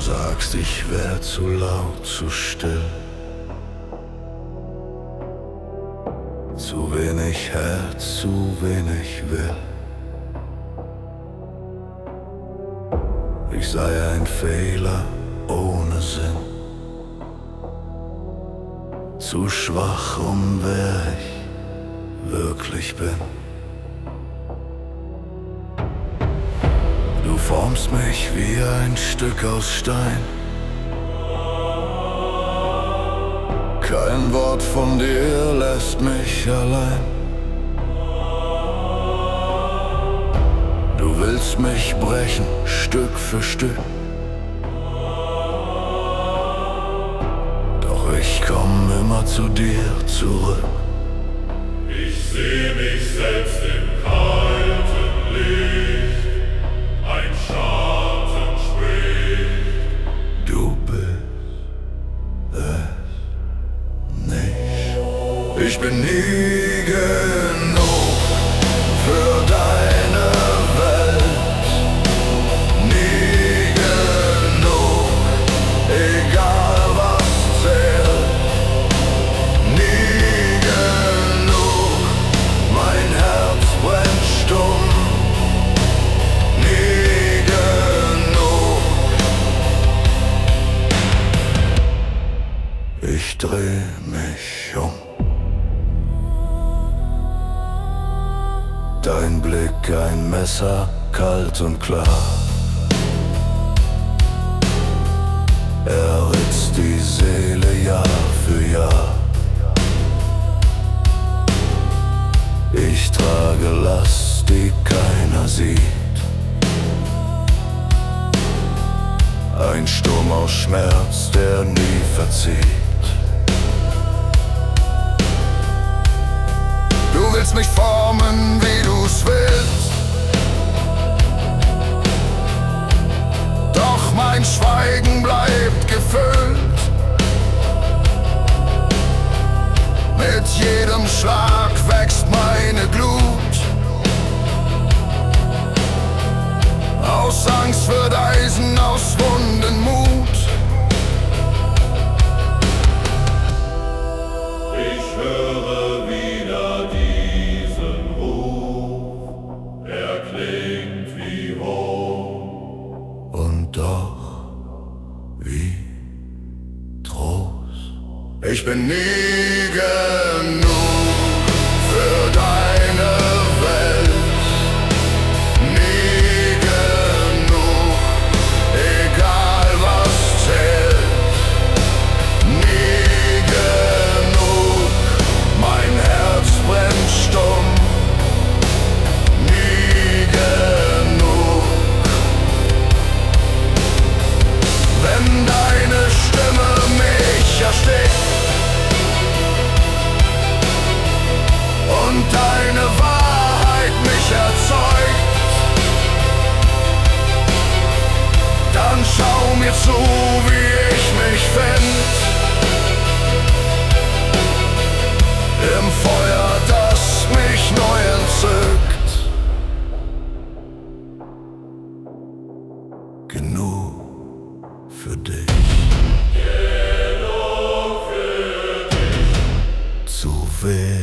sagst, ich wär zu laut, zu still, zu wenig Herz, zu wenig will. Ich sei ein Fehler ohne Sinn, zu schwach, wer ich wirklich bin. Du formst mich wie ein Stück aus Stein. Kein Wort von dir lässt mich allein. Du willst mich brechen, Stück für Stück. Doch ich komm immer zu dir zurück. Ich seh mich selbst im kalten Licht, ein Schatten spricht. Du bist es nicht. Ich bin nie genug für deine Welt, nie genug, egal was zählt, nie genug, mein Herz brennt stumm, nie genug. Ich dreh mich um. Dein Blick ein Messer, kalt und klar. Er ritzt die Seele Jahr für Jahr. Ich trage Last, die keiner sieht. Ein Sturm aus Schmerz, der nie verzieht. Du willst mich formen, wie du's willst, doch mein Schweigen bleibt gefüllt. Mit jedem Schlag wächst meine Glut. Aus Angst wird Eisen, aus Wunden Mut. Ich höre wieder diesen Ruf, er klingt wie Hohn. Und doch wie Trost. Ich bin nie genug für deine Welt, nie genug, egal was zählt, nie genug, mein Herz brennt stumm, nie genug. Wenn deine Stimme mich erstickt und deine Wahrheit mich erzeugt, dann schau mir zu, wie ich mich find im Feuer, das mich neu entzückt. Genug für dich. Zu wenig.